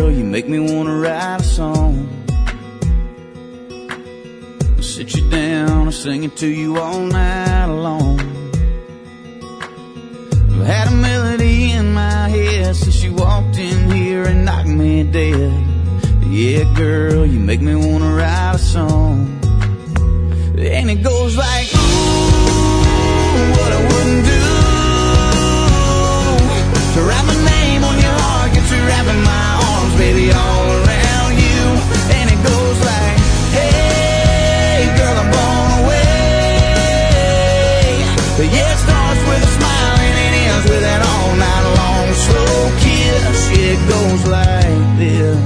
girl, you make me wanna write a song. I'll sit you down and sing it to you all night long. I've had a melody in my head since you walked in here and knocked me dead. Yeah, girl, you make me wanna write a song. And it goes like, ooh, what I wouldn't do to write my name on your heart, get you wrapping my arms, baby, all around you. And it goes like, hey, girl, I'm blown away. But yeah, it starts with a smile and it ends with an all night long slow kiss. Yeah, it goes like this.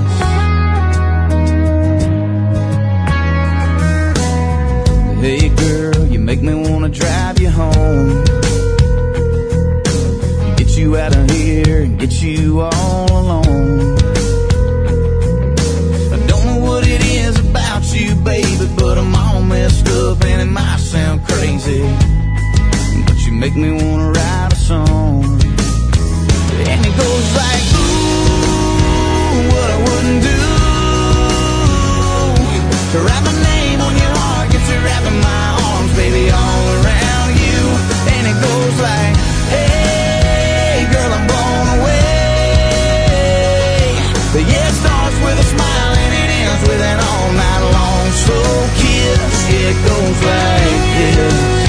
Hey girl, you make me wanna drive you home, get you out of here and get you all alone. I don't know what it is about you, baby, but I'm all messed up and it might sound crazy, but you make me wanna write a song. And it goes like, ooh, what I wouldn't do to write my name on your heart, get you wrapping my arms, baby, all around you. And it goes like, hey, girl, I'm blown away. But yeah, it starts with a smile and it ends with an all night long slow kiss. Yeah, it goes like this.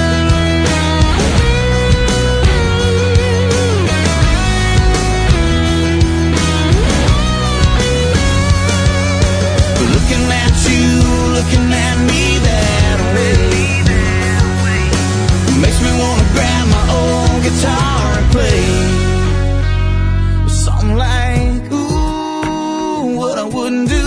Looking at me that way makes me wanna grab my old guitar and play something like, ooh, what I wouldn't do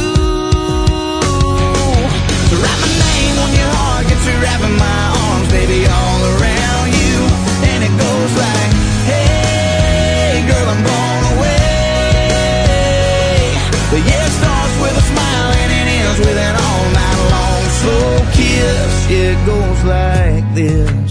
to write my name on your heart, get you wrapping my arms, baby, all around you. And it goes like, hey, girl, I'm blown away. But yeah, it starts with a smile and it ends with an all night long slow kiss. Yeah, it goes like this.